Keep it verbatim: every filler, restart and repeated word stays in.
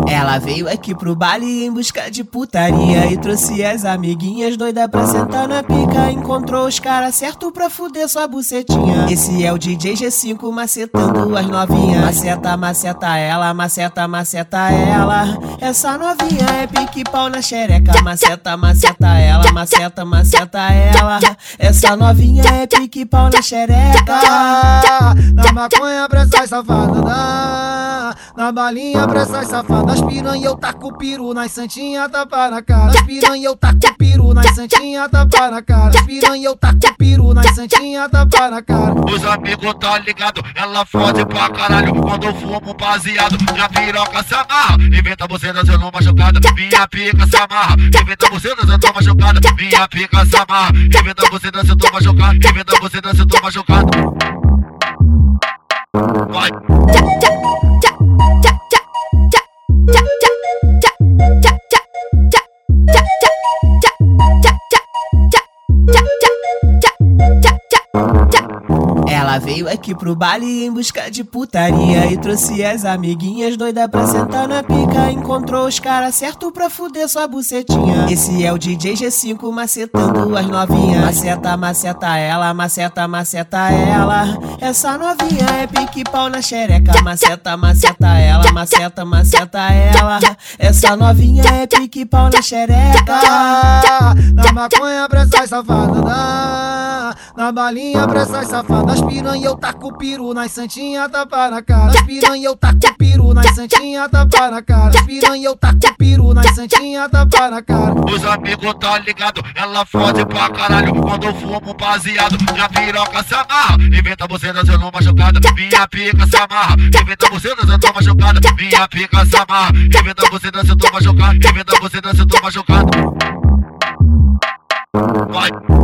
Ela veio aqui pro baile em busca de putaria e trouxe as amiguinhas doidas pra sentar na pica. Encontrou os caras certo pra fuder sua bucetinha. Esse é o D J G cinco macetando as novinhas. Maceta, maceta ela, maceta, maceta ela. Essa novinha é pique pau na xereca. Maceta, maceta ela, maceta, maceta ela. Essa novinha é pique pau na xereca. Na maconha pra essas safadas, na, na balinha pra essas safadas. Piranha eu taco piru, nas santinha tapa na cara. Piranha eu taco piru, nas santinha tapa na cara. Piranha eu taco piru, nas santinha tapa na cara. Os amigos tá ligado, ela fode pra caralho. Quando eu fumo baseado, minha piroca se amarra. Inventa você dançando uma jogada, minha pica se amarra. Inventa você dançando uma jogada, minha pica se amarra. Inventa você dançando uma jogada, inventa você dançando uma jogada. Vai. Ela veio aqui pro baile em busca de putaria e trouxe as amiguinhas doidas pra sentar na pica. Encontrou os caras certo pra fuder sua bucetinha. Esse é o D J G cinco macetando as novinhas. Maceta, maceta ela, maceta, maceta ela. Essa novinha é pique pau na xereca. Maceta, maceta ela, maceta, maceta ela. Essa novinha é pique pau na xereca. Na maconha pra essas safadas, na, na balinha pra essas safadas. Piranha eu taco piru, nas santinha tapa na cara. Piranha eu taco piru, nas santinha tapa na cara. Piranha eu taco piru, nas santinha tapa na cara. Os amigos tá ligado, ela fode pra caralho. Quando eu fumo baseado, minha piroca se amarra. Inventa você dançando uma jogada, minha pica se amarra. Inventa você dançando uma jogada, minha pica se amarra. Inventa você dançando uma jogada, inventa você dançando uma jogada. Vai.